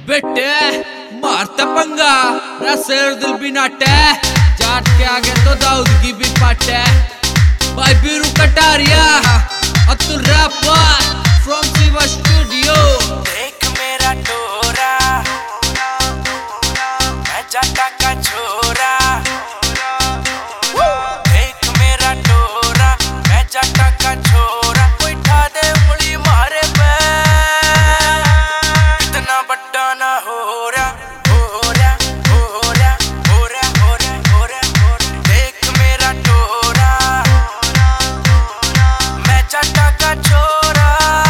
बेटे मारता पंगा रसेर दिल भी नाटे जाट के आगे तो दाऊद की भी पाटे भाई Biru Kataria Atul rapper from Shiva studio. देख मेरा टोरा मैं जाटा का छोरा, देख मेरा टोरा मैं जाटा का छोरा, कोई ठा दे उंगली मारे पे इतना बड़ा ना हो रहा हो रहा हो रहा हो रहा हो रहा हो रहा। देख मेरा टोरा मैं जाटा का छोरा।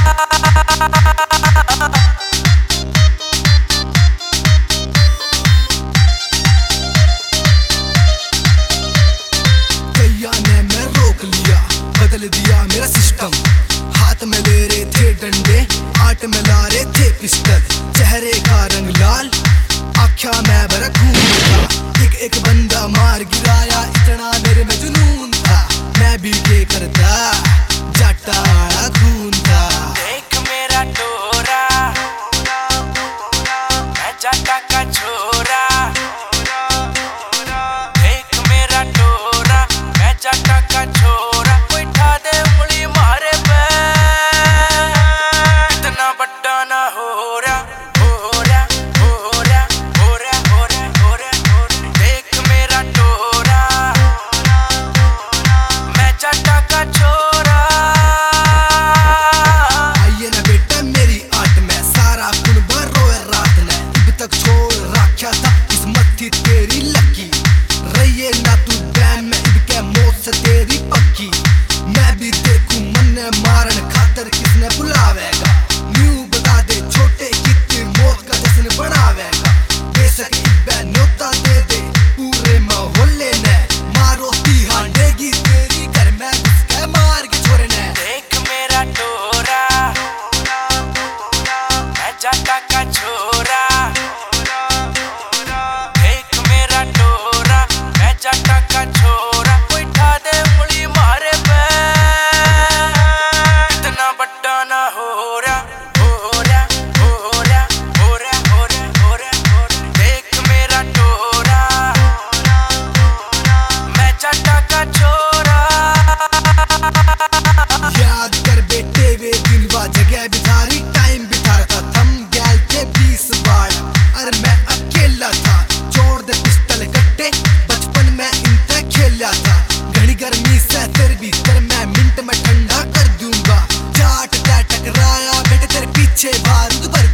बदल दिया मेरा सिस्टम, हाथ में ले रहे थे डंडे, आट में ला रहे थे पिस्टल, चेहरे का रंग लाल, आख्या मैं बड़ा खून था, एक एक बंदा मार गिराया, इतना मेरे में जुनून था, मैं भी के करता जाटा वाला खून था। देख मेरा टोरा मैं जाटा का छोरा, देख मेरा टोरा मैं जाटा का छोरा, कोई ठा दे उंगली मारे पे इतना बड़ा ना हो रहा हो रहा हो रहा हो रहा हो रहा हो रहा। देख मेरा टोरा मैं जाटा का छोरा। आइए ना बेटा मेरी आट में, सारा कुनबा रोए रात ने, अब तक छोड़ रखा था किस्मत थी तेरी लकी, रहिए ना तू बैम में इनके मौत से तेरी पक्की, मैं भी देखूं मन मारन खातर किसने बुलावेगा, न्यू बता दे छोटे कितनी मौत का जश्न बनावेगा, बेशक इब्बे न्योता दे दे पूरे मोहल्ले ने, मारो ती हांडेगी तेरी घर में घुसके मार के छोरे ने। देख मेरा टोरा मैं जाटा का छोरा, देख मेरा टोरा मैं जाटा का छोरा, कोई ठा दे उंगली मारे पे इतना बड़ा ना हो रहा हो रहा हो रहा हो रहा हो रहा हो रहा। देख मेरा टोरा मैं जाटा का छोरा। याद कर बेटे वे दिन वा जगह बिठारी, टाइम बिठा था थम गैल के 20 बार, अरे मैं अकेला था, छोड़ दे पिस्टल कट्टे, बचपन में इनसे खेला था, घड़ी गर्मी से तेरे भीतर मैं मिनट में ठंडा कर दूंगा, जाट टकराया बेटे तेरे पीछे बारूद भर